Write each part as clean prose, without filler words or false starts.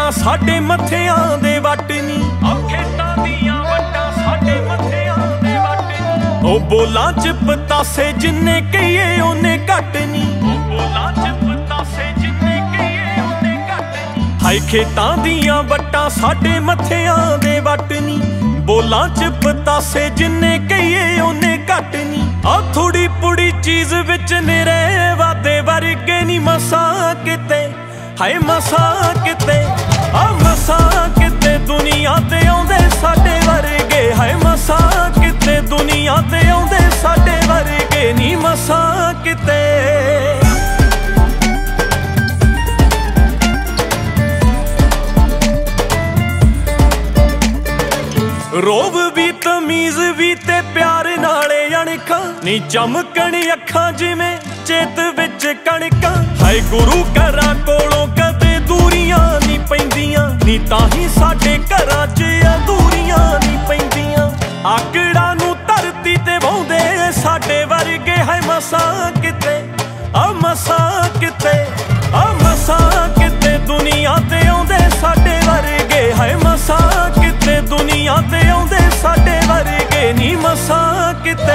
ਵੱਟਾਂ ਸਾਡੇ ਮੱਥਿਆਂ ਦੇ ਵੱਟ ਨੀ, ਉਹ ਖੇਤਾਂ ਦੀਆਂ ਵੱਟਾਂ ਸਾਡੇ ਮੱਥਿਆਂ ਦੇ ਵੱਟ ਨੀ। ਉਹ ਬੋਲਾਂ ਚ ਪਤਾਸੇ ਜਿੰਨੇ ਕਹੀਏ ਉਹਨੇ ਘੱਟ ਨੀ, ਉਹ ਬੋਲਾਂ ਚ ਪਤਾਸੇ ਜਿੰਨੇ ਕਹੀਏ ਉਹਨੇ ਘੱਟ ਨੀ। ਹਾਏ ਖੇਤਾਂ ਦੀਆਂ ਵੱਟਾਂ ਸਾਡੇ ਮੱਥਿਆਂ ਦੇ ਵੱਟ ਨੀ, ਬੋਲਾਂ ਚ ਪਤਾਸੇ ਜਿੰਨੇ ਕਹੀਏ ਉਹਨੇ ਘੱਟ ਨੀ। ਆ ਥੋੜੀ ਪੁੜੀ ਚੀਜ਼ ਵਿੱਚ ਨਿਰੇ ਵਾਦੇ ਵਰਗੇ ਨੀ ਮਸਾਂ ਕਿਤੇ, ਹਾਏ ਮਸਾਂ ਕਿਤੇ, ਆ ਮਸਾਂ ਕਿਤੇ ਦੁਨੀਆ ਤੇ ਆਉਂਦੇ ਸਾਡੇ ਵਰਗੇ। ਹਾਏ ਮਸਾਂ ਕਿਤੇ ਦੁਨੀਆ ਤੇ ਆਉਂਦੇ ਸਾਡੇ ਵਰਗੇ ਨੀ ਮਸਾਂ ਕਿਤੇ। ਰੋਬ ਵੀ ਤਮੀਜ਼ ਵੀ ਤੇ ਪਿਆਰ ਨਾਲੇ ਅਣਖਾਂ ਨੀ, ਚਮਕਣ ਅੱਖਾਂ ਜਿਵੇਂ ਚੇਤ ਵਿੱਚ ਕਣਕਾਂ। ਹਾਏ ਗੁਰੂ ਘਰਾਂ ਕੋਲੋਂ ਕਦੇ ਦੂਰੀਆਂ ਨੀ ਪੈਂਦੀਆਂ ਨੀ, ਤਾਂ ਹੀ ਸਾਡੇ ਘਰਾਂ 'ਚ ਅਧੂਰੀਆਂ ਨੀ ਪੈਂਦੀਆਂ। ਆਕੜਾਂ ਨੂੰ ਧਰਤੀ ਤੇ ਵਾਹੁੰਦੇ ਸਾਡੇ ਵਰਗੇ। ਹਾਏ ਮਸਾਂ ਕਿਤੇ, ਆ ਮਸਾਂ ਕਿਤੇ, ਆ ਮਸਾਂ ਕਿਤੇ ਦੁਨੀਆ ਤੇ ਆਉਂਦੇ ਸਾਡੇ ਵਰਗੇ। ਹਾਏ ਮਸਾਂ ਕਿਤੇ ਦੁਨੀਆ ਤੇ ਆਉਂਦੇ ਸਾਡੇ ਵਰਗੇ ਨੀ ਮਸਾਂ ਕਿਤੇ।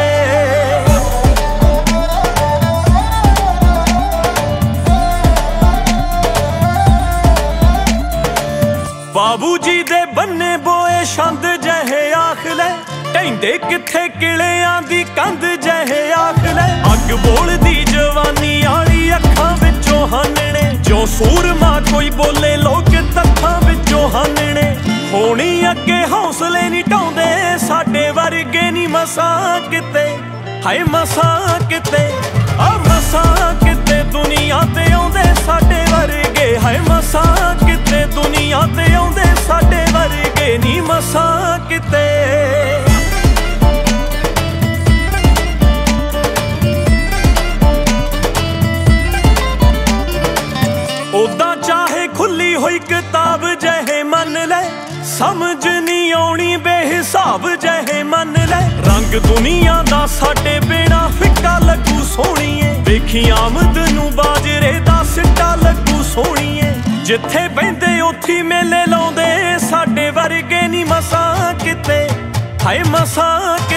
ਬਾਬੂ ਜੀ ਦੇ ਬੰਨੇ ਬੋਏ ਛੰਦ ਜਿਹੇ ਆਖ ਲੈ, ਢੈਂਦੇ ਕਿੱਥੇ ਕਿਲਿਆਂ ਦੀ ਕੰਧ ਜਿਹੇ ਆਖ ਲੈ। ਅੱਗ ਬੋਲਦੀ ਜਵਾਨੀ ਵਾਲੀ ਅੱਖਾਂ ਵਿੱਚੋਂ ਹਾਨਣੇ, ਜੋ ਸੂਰਮਾ ਕੋਈ ਬੋਲੇ ਲੋਕ ਤੱਥਾਂ ਵਿੱਚੋਂ ਹਾਨਣੇ। ਹੋਣੀ ਅੱਗੇ ਹੌਸਲੇ ਨੀ ਢਾਉਂਦੇ ਸਾਡੇ ਵਰਗੇ ਨੀ ਮਸਾਂ ਕਿਤੇ। ਹਾਏ ਮਸਾਂ ਕਿਤੇ, ਆ ਮਸਾਂ ਕਿਤੇ ਦੁਨੀਆ ਤੇ ਆਉਂਦੇ ਸਾਡੇ ਵਰਗੇ। ਹਾਏ ਮਸਾਂ ਕਿਤੇ ਦੁਨੀਆ ਤੇ ਆਉਂਦੇ ਸਾਡੇ ਵਰਗੇ ਨੀ ਮਸਾਂ ਕਿਤੇ। ਉਦਾਂ ਚਾਹੇ ਖੁੱਲੀ ਹੋਈ ਕਿਤਾਬ ਜਿਹੇ ਮੰਨ ਲੈ, ਸਮਝ ਨੀ ਆਉਣੀ ਬੇਹਿਸਾਬ ਜਿਹੇ ਮੰਨ ਲੈ। ਰੰਗ ਦੁਨੀਆ ਦਾ ਸਾਡੇ ਬਿਨਾ ਫਿੱਕਾ ਲੱਗੂ ਸੋਹਣੀਏ, ਵੇਖੀ ਆਮਦ ਨੂੰ ਬਾਜਰੇ ਦਾ ਸਿੱਟਾ ਲੱਗੂ ਸੋਹਣੀਏ। ਜਿੱਥੇ ਬਹਿੰਦੇ ਉੱਥੇ ਮੇਲੇ ਲਾਉਂਦੇ ਸਾਡੇ ਵਰਗੇ ਨੀ ਮਸਾਂ ਕਿਤੇ। ਹਾਏ ਮਸਾਂ